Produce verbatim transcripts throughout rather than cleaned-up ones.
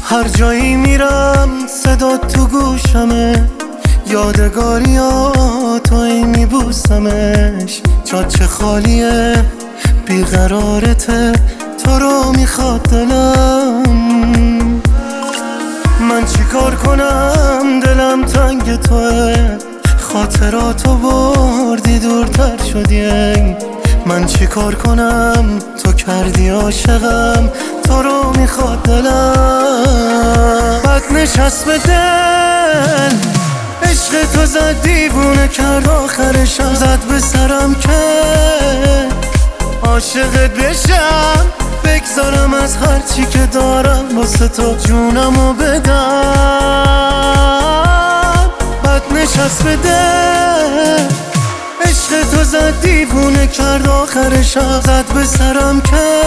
هر جایی میرم صدا تو گوشمه، یادگاریاتو میبوسمش. جاچه خالیه بیقرارته، تو رو میخواد دلم. من چی کار کنم دلم تنگ توه، خاطراتو بردی دورتر شدی. من چی کار کنم تو کردی عاشقم، تو رو میخواد دلم. بد نشست به دل عشق تو زد دیوونه کرد، آخرشم زد به سرم که عاشقت بشم، بگذارم از هرچی که دارم واسه تو جونمو بدم. بد نشست به دل عشق تو زد دیوونه کرد، آخرشم زد به سرم که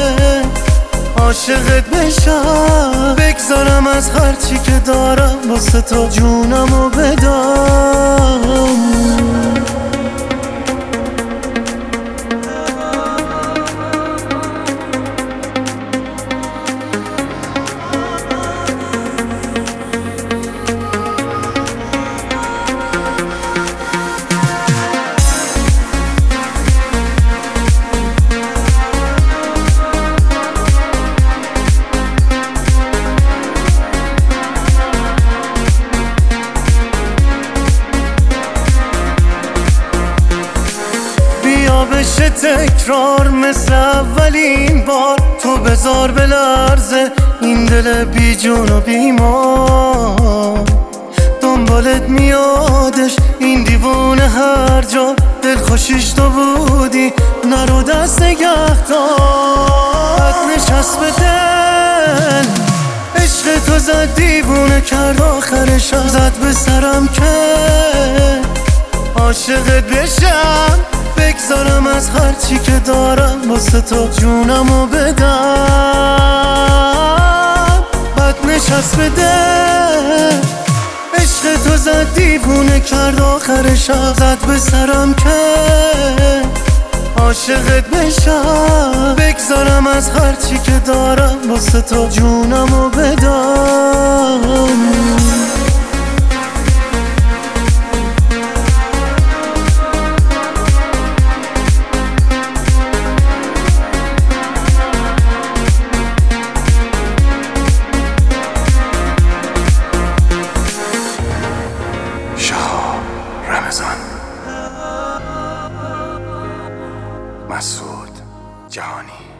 عاشقت بشم، بگذارم از هرچی که دارم واسه تو جونمو بدم. بشه تکرار مثل اولین بار، تو بذار بلرزه این دل بی جون و بیمار. دنبالت میادش این دیوونه هر جا، دل خوشیش تو بودی نرو دست نگه دار. بد نشست به دل عشق تو زد دیوونه کرد، آخرشم زد به سرم که عاشقت بشم، بگذارم از هرچی که دارم واسه تو جونمو بدم. بد نشست به دل عشق تو زد دیوونه کرد، آخرشم زد به سرم که عاشقت بشم، بگذارم از هرچی که دارم واسه تو جونمو بدم. رمضان مسعود جهانی.